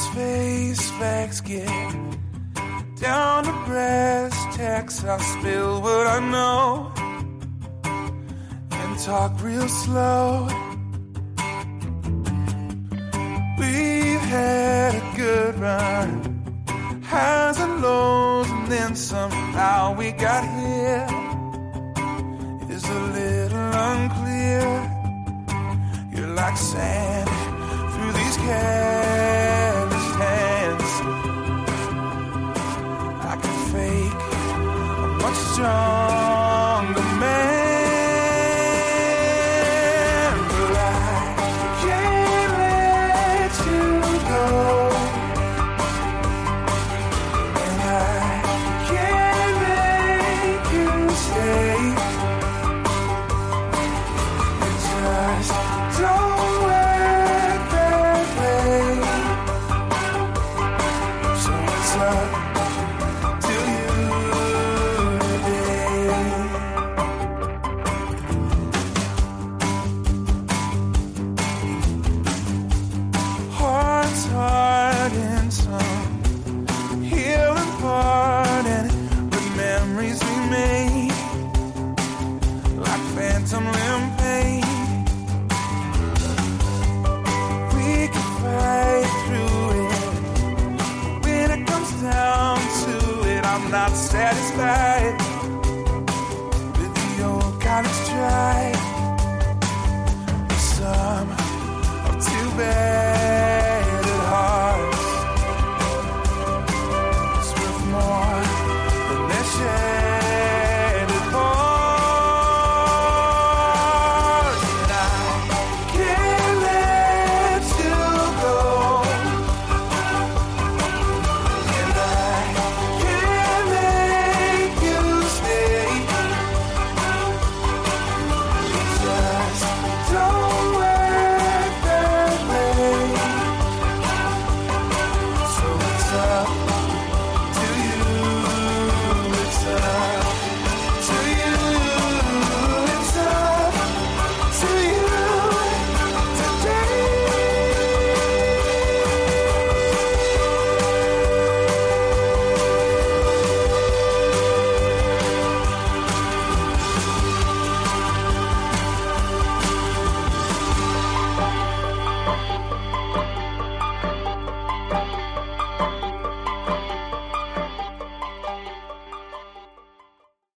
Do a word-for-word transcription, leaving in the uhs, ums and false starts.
face facts get down to brass tacks. I'll spill what I know and talk real slow. We've had a good run, highs and lows, and then somehow we got here. It's a little unclear. You're like sand through these calloused hands. I can fake a much stronger man, but I can't let you go, and I can't make you stay. It just don't work that way. So it's up to you today. Hearts hard and some healing part, and the memories we made like phantom limb pain. We can fight through it. When it comes down to it, I'm not satisfied with the old college try. Some of too bad at hearts. It's worth more than their shattered hearts. And I can't let you go, and I can't make you stay. It just don't work that way. So it's up to you. It's up to you. It's up to you today.